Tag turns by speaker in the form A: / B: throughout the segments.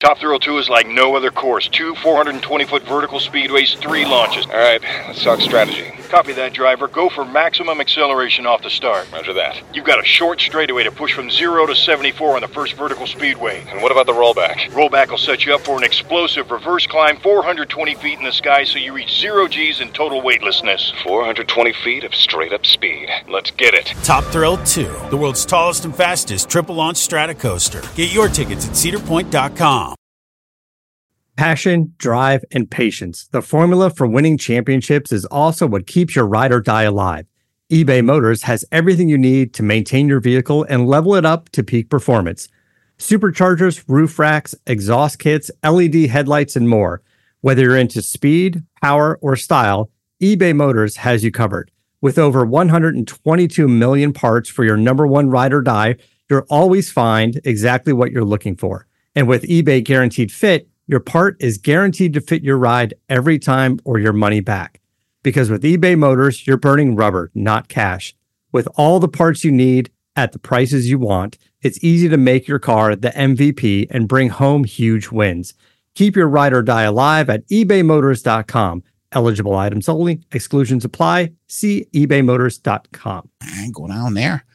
A: Top Thrill 2 is like no other course. 2 420-foot vertical speedways, 3 launches.
B: All right, let's talk strategy.
A: Copy that, driver. Go for maximum acceleration off the start.
B: Roger that.
A: You've got a short straightaway to push from 0 to 74 on the first vertical speedway.
B: And what about the rollback?
A: Rollback will set you up for an explosive reverse climb 420 feet in the sky so you reach 0 G's in total weightlessness.
B: 420 feet of straight-up speed. Let's get it.
C: Top Thrill 2, the world's tallest and fastest triple-launch stratocoaster. Get your tickets at cedarpoint.com.
D: Passion, drive, and patience. The formula for winning championships is also what keeps your ride or die alive. eBay Motors has everything you need to maintain your vehicle and level it up to peak performance. Superchargers, roof racks, exhaust kits, LED headlights, and more. Whether you're into speed, power, or style, eBay Motors has you covered. With over 122 million parts for your number one ride or die, you'll always find exactly what you're looking for. And with eBay Guaranteed Fit, your part is guaranteed to fit your ride every time or your money back. Because with eBay Motors, you're burning rubber, not cash. With all the parts you need at the prices you want, it's easy to make your car the MVP and bring home huge wins. Keep your ride or die alive at ebaymotors.com. Eligible items only. Exclusions apply. See ebaymotors.com.
E: I ain't go down there.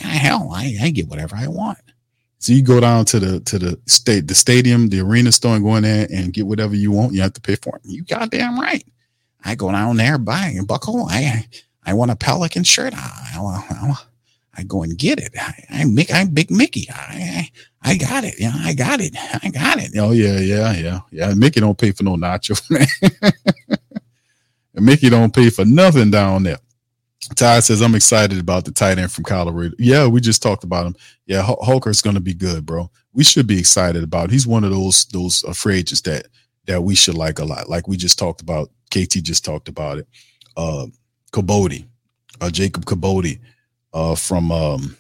E: I get whatever I want. So you go down to the stadium, the arena store, and go in there and get whatever you want. You have to pay for it. You goddamn right. I go down there, buy a buckle. I want a Pelican shirt. I go and get it. I'm Big Mickey. I got it. Yeah, I got it. Oh yeah. Mickey don't pay for no nachos, man. And Mickey don't pay for nothing down there. Ty says, I'm excited about the tight end from Colorado. Yeah, we just talked about him. Yeah, Holker's going to be good, bro. We should be excited about him. He's one of those free agents that we should like a lot. Like we just talked about. KT just talked about it. Caboti, Jacob Caboti, from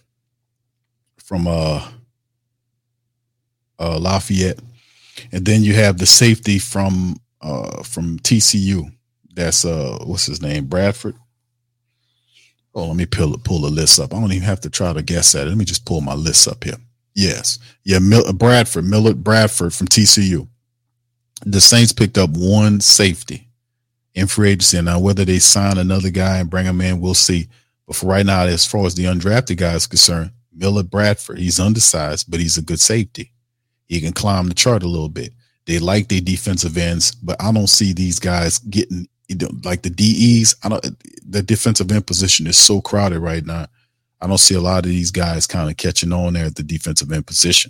E: Lafayette. And then you have the safety from TCU. That's what's his name? Bradford. Oh, let me pull the list up. I don't even have to try to guess at it. Let me just pull my list up here. Yes. Yeah, Millard Bradford from TCU. The Saints picked up one safety in free agency. Now, whether they sign another guy and bring him in, we'll see. But for right now, as far as the undrafted guy is concerned, Millard Bradford, he's undersized, but he's a good safety. He can climb the chart a little bit. They like their defensive ends, but I don't see these guys getting like the DEs. The defensive end position is so crowded right now. I don't see a lot of these guys kind of catching on there at the defensive end position.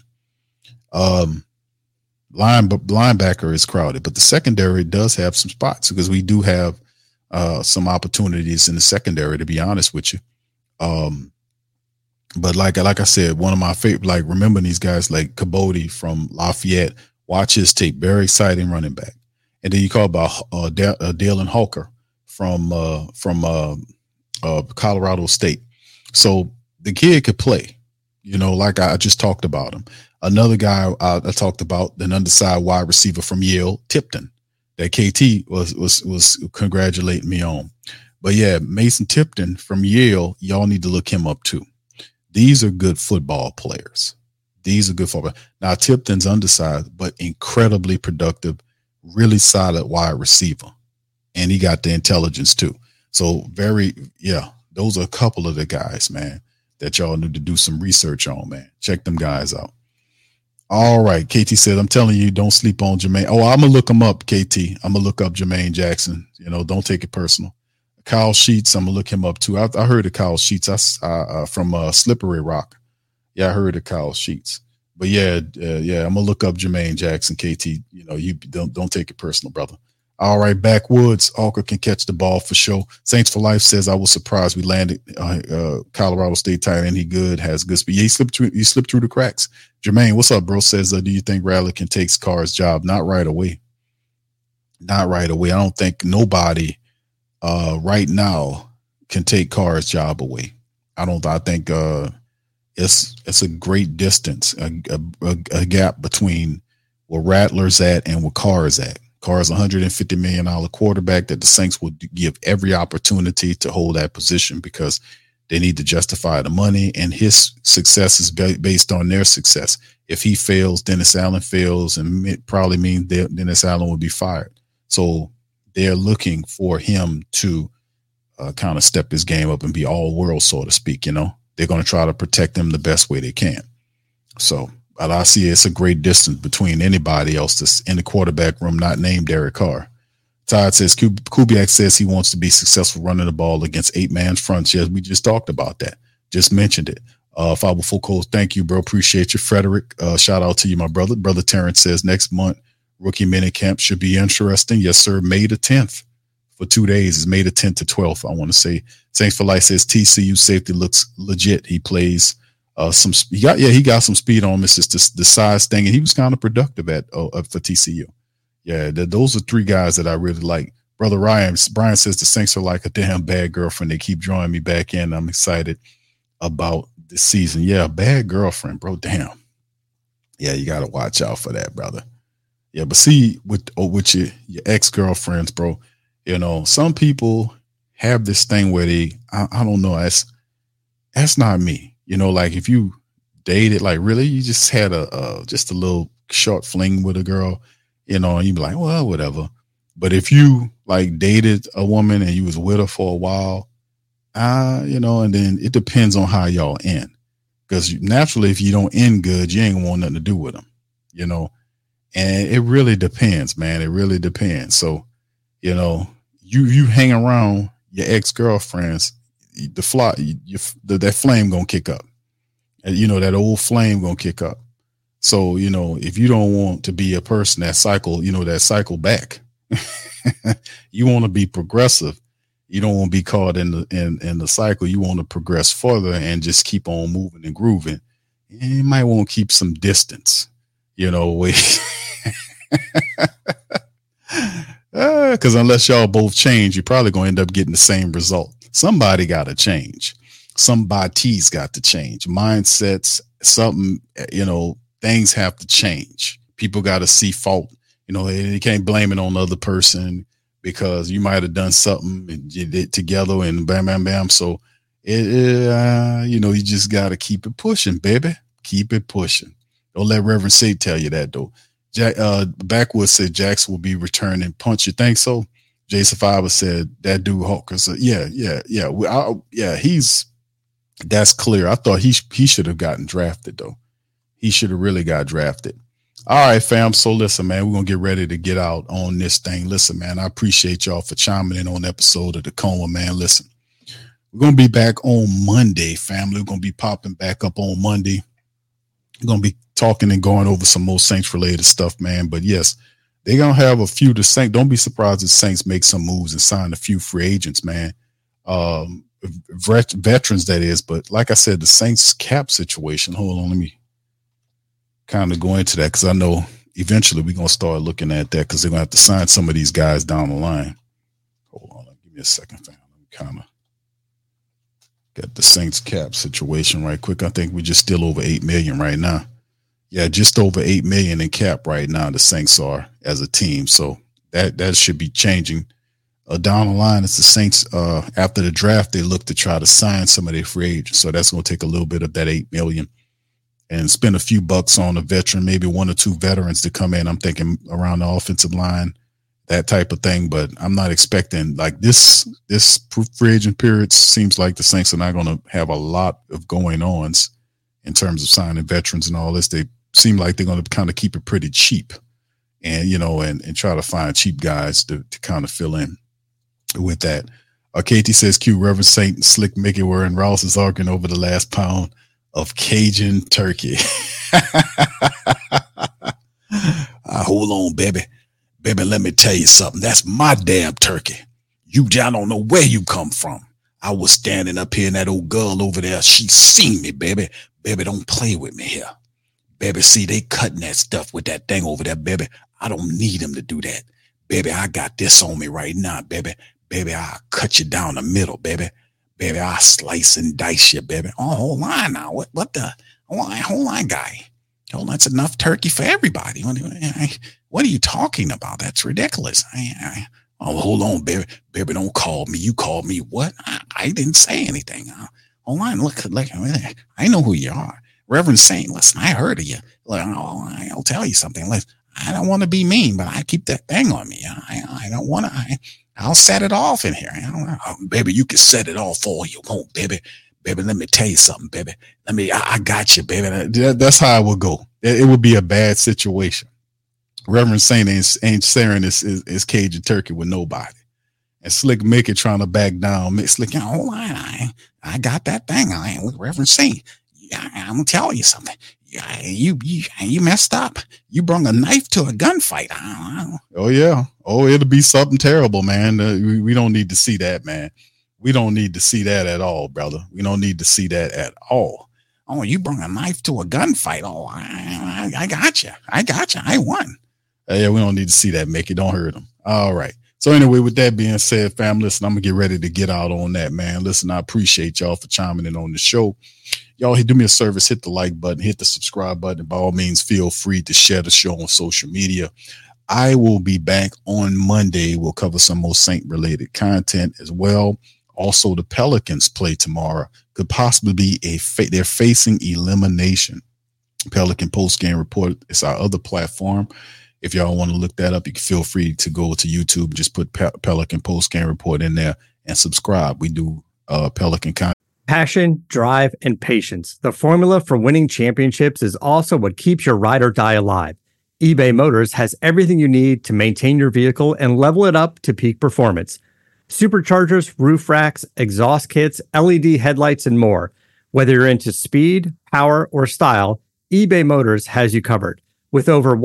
E: Linebacker is crowded, but the secondary does have some spots because we do have some opportunities in the secondary, to be honest with you. But like I said, one of my favorite, like remembering these guys like Caboti from Lafayette, watch his tape, very exciting running back. And then you call about Dalen Holker from Colorado State. So the kid could play, like I just talked about him. Another guy I talked about, an undersized wide receiver from Yale, Tipton, that KT was congratulating me on. But yeah, Mason Tipton from Yale, y'all need to look him up too. These are good football players. Now Tipton's undersized, but incredibly productive, really solid wide receiver. And he got the intelligence too. So those are a couple of the guys, man, that y'all need to do some research on, man. Check them guys out. All right. KT said, I'm telling you, don't sleep on Jermaine. Oh, I'm going to look him up, KT. I'm going to look up Jermaine Jackson. Don't take it personal. Kyle Sheets, I'm going to look him up too. I heard of Kyle Sheets from Slippery Rock. Yeah, I heard of Kyle Sheets. But I'm going to look up Jermaine Jackson, KT. You don't take it personal, brother. All right, backwoods. Alker can catch the ball for sure. Saints for Life says, I was surprised we landed Colorado State tight end. He has good speed. Yeah, he slipped through the cracks. Jermaine, what's up, bro? Says, do you think Radley can take Carr's job? Not right away. I don't think nobody right now can take Carr's job away. I think it's a great distance, a gap between where Rattler's at and where Carr's at. Carr's $150 million quarterback that the Saints would give every opportunity to hold that position because They need to justify the money, and his success is based on their success. If he fails, Dennis Allen fails, and it probably means Dennis Allen will be fired. So they're looking for him to kind of step his game up and be all world, so to speak. You know, they're going to try to protect him the best way they can. So, but I see it's a great distance between anybody else that's in the quarterback room not named Derek Carr. Todd says Kubiak says he wants to be successful running the ball against 8-man fronts. Yes, we just talked about that. Just mentioned it. 504 Coles, thank you, bro. Appreciate you. Frederick, shout out to you, my brother. Brother Terrence says next month, rookie mini camp should be interesting. Yes, sir. May the 10th for 2 days. It's May the 10th to 12th, I want to say. Saints for Life says TCU safety looks legit. He plays he got some speed on him. It's just the size thing, and he was kind of productive for TCU. Yeah, those are 3 guys that I really like. Brother Brian says the Saints are like a damn bad girlfriend. They keep drawing me back in. I'm excited about this season. Yeah, bad girlfriend, bro. Damn. Yeah, you got to watch out for that, brother. Yeah, but see, with your ex-girlfriends, bro, you know, some people have this thing where I don't know, that's not me. You know, like if you dated, like really, you just had just a little short fling with a girl, you know, and you'd be like, well, whatever. But if you like dated a woman and you was with her for a while, you know, and then it depends on how y'all end. Because naturally, if you don't end good, you ain't gonna want nothing to do with them, you know. And it really depends, man. It really depends. So, you know, you hang around your ex-girlfriends, that flame gonna kick up. And, you know, that old flame gonna kick up. So, you know, if you don't want to be a person that cycle back, you want to be progressive. You don't want to be caught in the cycle. You want to progress further and just keep on moving and grooving. And you might want to keep some distance, you know, because unless y'all both change, you're probably going to end up getting the same result. Somebody got to change. Somebody's got to change. Mindsets, something, you know, things have to change. People got to see fault. You know, they can't blame it on the other person because you might have done something and you did together and bam, bam, bam. So, you know, you just got to keep it pushing, baby. Keep it pushing. Don't let Reverend Say tell you that, though. Backwoods said Jackson will be returning punch. You think so? Jason Fiber said that dude Hawker said, yeah. That's clear. I thought he should have gotten drafted, though. He should have really got drafted. All right, fam. So listen, man, we're going to get ready to get out on this thing. Listen, man, I appreciate y'all for chiming in on the episode of the Coma, man. Listen, we're going to be back on Monday, family. We're going to be popping back up on Monday. We're going to be talking and going over some more Saints related stuff, man. But yes, they're going to have a few. The Saints, don't be surprised if Saints make some moves and sign a few free agents, man. Veterans, that is. But like I said, the Saints cap situation. Hold on, let me kind of go into that because I know eventually we're going to start looking at that because they're going to have to sign some of these guys down the line. Hold on, give me a second, fam. Let me kind of get the Saints cap situation right quick. I think we're just still over 8 million right now. Yeah, just over 8 million in cap right now. The Saints are as a team, so that should be changing. Down the line, it's the Saints. After the draft, they look to try to sign some of their free agents, so that's going to take a little bit of that 8 million and spend a few bucks on a veteran, maybe 1 or 2 veterans to come in. I'm thinking around the offensive line, that type of thing. But I'm not expecting like this free agent period seems like the Saints are not going to have a lot of going ons in terms of signing veterans and all this. They seem like they're going to kind of keep it pretty cheap and, you know, and try to find cheap guys to kind of fill in with that. Katie says, Q, Reverend Saint and Slick Mickey were in Ross is arguing over the last pound of Cajun turkey. Hold on, baby. Baby, let me tell you something. That's my damn turkey. I don't know where you come from. I was standing up here and that old girl over there, she seen me, baby. Baby, don't play with me here. Baby, see, they cutting that stuff with that thing over there, baby. I don't need them to do that. Baby, I got this on me right now, baby. Baby, I'll cut you down the middle, baby. Baby, I'll slice and dice you, baby. Oh, hold on now. What the? Hold on, guy. Hold on, that's enough turkey for everybody. What are you talking about? That's ridiculous. Oh, hold on, baby. Baby, don't call me. You called me what? I didn't say anything. online. Look, I know who you are. Reverend Saint, listen, I heard of you. I'll tell you something. Listen, I don't want to be mean, but I keep that thing on me. I don't want to. I'll set it off in here. Baby, you can set it off all you want, baby. Baby, let me tell you something, baby. I got you, baby. That's how it would go. It would be a bad situation. Reverend Saint ain't sharing his Cajun turkey with nobody. And Slick Mickey trying to back down. Slick, hold on, I got that thing. I ain't with Reverend Saint. I'm gonna tell you something. You messed up. You brought a knife to a gunfight. Oh yeah. Oh, it'll be something terrible, man. We don't need to see that, man. We don't need to see that at all, brother. We don't need to see that at all. Oh, you brought a knife to a gunfight. Oh, I got you. I won. Yeah, we don't need to see that, Mickey. Don't hurt him. All right. So anyway, with that being said, fam, listen, I'm going to get ready to get out on that, man. Listen, I appreciate y'all for chiming in on the show. Y'all, do me a service, hit the like button, hit the subscribe button. By all means, feel free to share the show on social media. I will be back on Monday. We'll cover some more Saint-related content as well. Also, the Pelicans play tomorrow. Could possibly be they're facing elimination. Pelican Post-Game Report is our other platform. If y'all want to look that up, you can feel free to go to YouTube, just put Pelican Post-Game Report in there and subscribe. We do Pelican content.
D: Passion, drive, and patience. The formula for winning championships is also what keeps your ride or die alive. eBay Motors has everything you need to maintain your vehicle and level it up to peak performance. Superchargers, roof racks, exhaust kits, LED headlights, and more. Whether you're into speed, power, or style, eBay Motors has you covered. With over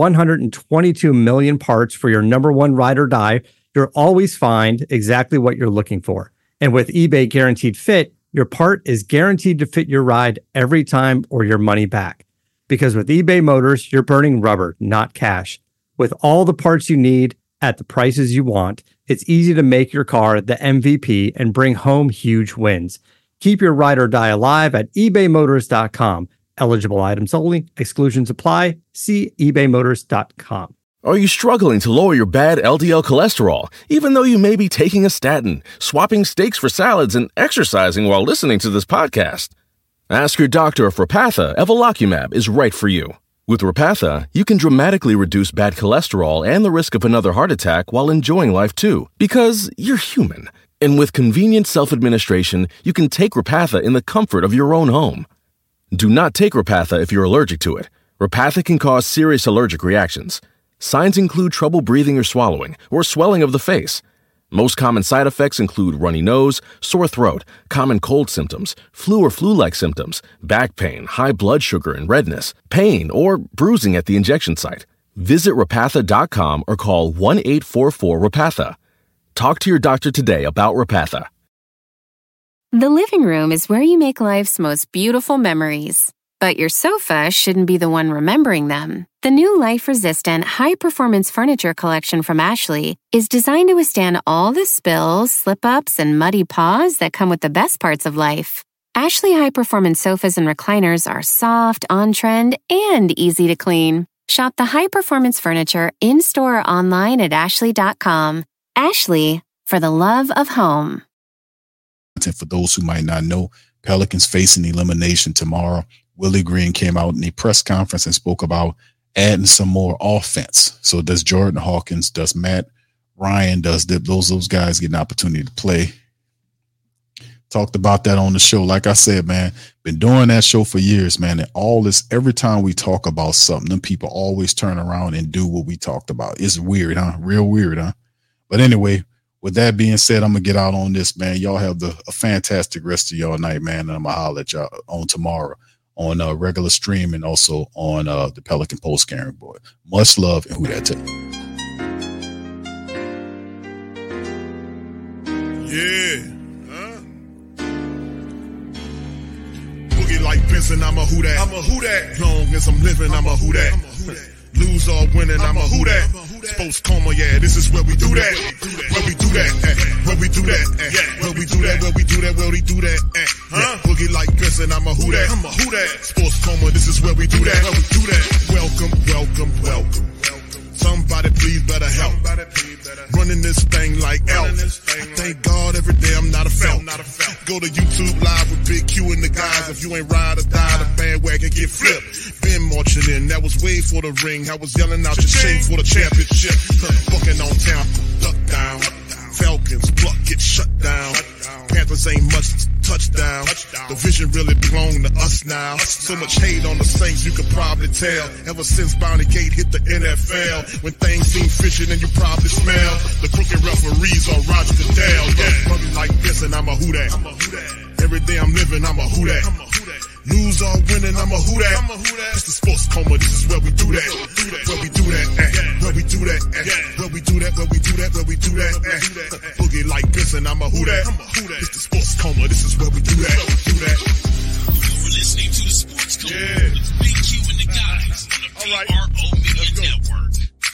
D: 122 million parts for your number one ride or die, you'll always find exactly what you're looking for. And with eBay Guaranteed Fit, your part is guaranteed to fit your ride every time or your money back. Because with eBay Motors, you're burning rubber, not cash. With all the parts you need at the prices you want, it's easy to make your car the MVP and bring home huge wins. Keep your ride or die alive at ebaymotors.com. Eligible items only. Exclusions apply. See ebaymotors.com.
F: Are you struggling to lower your bad LDL cholesterol, even though you may be taking a statin, swapping steaks for salads, and exercising while listening to this podcast? Ask your doctor if Repatha Evolocumab is right for you. With Repatha, you can dramatically reduce bad cholesterol and the risk of another heart attack while enjoying life too, because you're human. And with convenient self-administration, you can take Repatha in the comfort of your own home. Do not take Repatha if you're allergic to it. Repatha can cause serious allergic reactions. Signs include trouble breathing or swallowing, or swelling of the face. Most common side effects include runny nose, sore throat, common cold symptoms, flu or flu-like symptoms, back pain, high blood sugar and redness, pain, or bruising at the injection site. Visit Repatha.com or call 1-844-REPATHA. Talk to your doctor today about Repatha.
G: The living room is where you make life's most beautiful memories. But your sofa shouldn't be the one remembering them. The new life-resistant, high-performance furniture collection from Ashley is designed to withstand all the spills, slip-ups, and muddy paws that come with the best parts of life. Ashley high-performance sofas and recliners are soft, on-trend, and easy to clean. Shop the high-performance furniture in-store or online at ashley.com. Ashley, for the love of home.
E: For those who might not know, Pelicans facing elimination tomorrow. Willie Green came out in a press conference and spoke about adding some more offense. So does Jordan Hawkins, does Matt Ryan, does those guys get an opportunity to play? Talked about that on the show. Like I said, man, been doing that show for years, man. And all this, every time we talk about something, them people always turn around and do what we talked about. It's weird, huh? Real weird, huh? But anyway, with that being said, I'm going to get out on this, man. Y'all have a fantastic rest of y'all night, man. And I'm going to holler at y'all on tomorrow on regular stream and also on the Pelican Post-Game Report. Much love and who that take.
H: Yeah. Boogie like Benson, I'm a who that. I'm a who that. Long as I'm living, I'm a who that. Lose or winning, I'm a who that. Sports coma, yeah, this is where we do that. Where we do that, where we do that, where we do that, where we do that, where we do that, Boogie like Benson, I'm a who that. I'm a who that. Sports coma, this is where we do that. Where we do that. Welcome, welcome, welcome. Somebody please better help. Running this thing like elf. I thank God every day I'm not a felt. go to YouTube Live with Big Q and the guys. If you ain't ride or die, the bandwagon get flipped. Been marching in, that was way for the ring. I was yelling out your shade for the championship. Bucking on town, duck down. Falcons, pluck, get shut down. Panthers ain't much touchdown. The vision really belong to us now. So much hate on the Saints, you could probably tell. Ever since Bounty Gate hit the NFL, when things seem fishy, then you probably smell the crooked referees on Roger Goodell. Yeah, money like this, and I'm a who that. Every day I'm living, I'm a who that. Lose or winning, I'm a who that. It's the sports coma, this is where we do that. Where we do that at. Where we do that at. Where we do that, where we do that, where we do that at. Boogie like this, and I'm a who that. It's the sports coma, this is where we do that.
I: You're listening to the Sports Coma with Big Q and the guys on the PRO Media Network.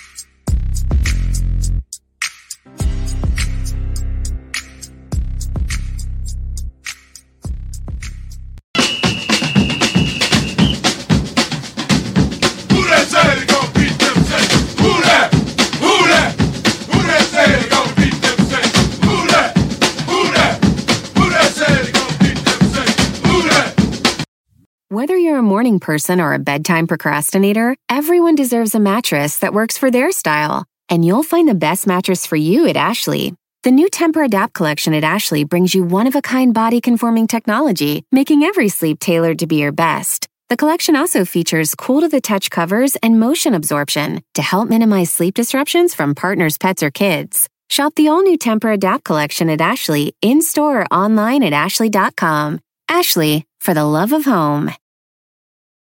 G: Whether you're a morning person or a bedtime procrastinator, everyone deserves a mattress that works for their style. And you'll find the best mattress for you at Ashley. The new Tempur-Adapt collection at Ashley brings you one-of-a-kind body-conforming technology, making every sleep tailored to be your best. The collection also features cool-to-the-touch covers and motion absorption to help minimize sleep disruptions from partners, pets, or kids. Shop the all-new Tempur-Adapt collection at Ashley, in-store or online at ashley.com. Ashley, for the love of home.